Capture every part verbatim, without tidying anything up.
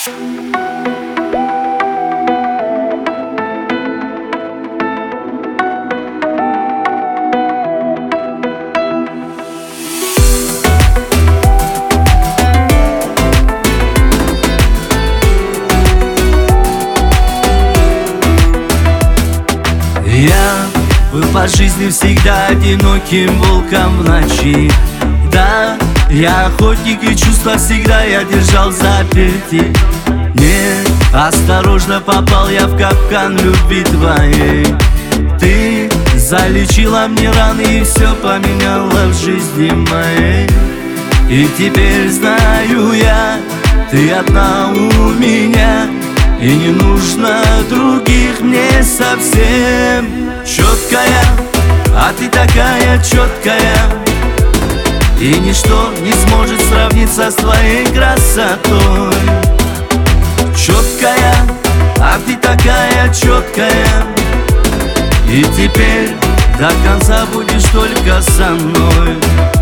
Я был по жизни всегда одиноким волком в ночи. Да, я охотник, и чувства всегда я держал заперти. Не, осторожно попал я в капкан любви твоей. Ты залечила мне раны и все поменяла в жизни моей. И теперь знаю я, ты одна у меня, и не нужно других мне совсем. Четкая, а ты такая четкая, и ничто не сможет сравниться с твоей красотой. Четкая, а ты такая четкая, и теперь до конца будешь только со мной.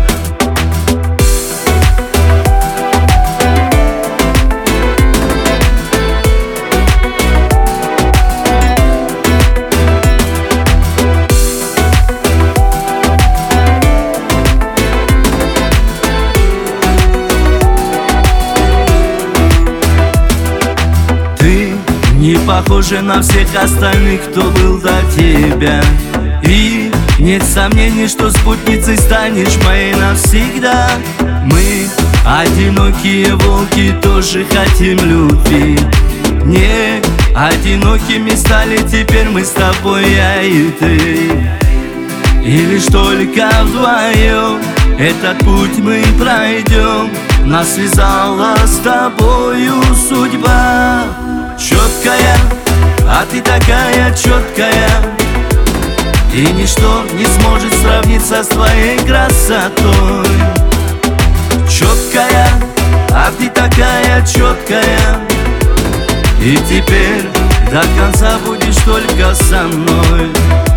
Не похожа на всех остальных, кто был до тебя. И нет сомнений, что спутницей станешь моей навсегда. Мы, одинокие волки, тоже хотим любви. Не одинокими стали теперь мы с тобой, я и ты. И лишь только вдвоем этот путь мы пройдем. Нас связала с тобою судьба. Четкая, а ты такая четкая, и ничто не сможет сравниться с твоей красотой. Четкая, а ты такая четкая, и теперь до конца будешь только со мной.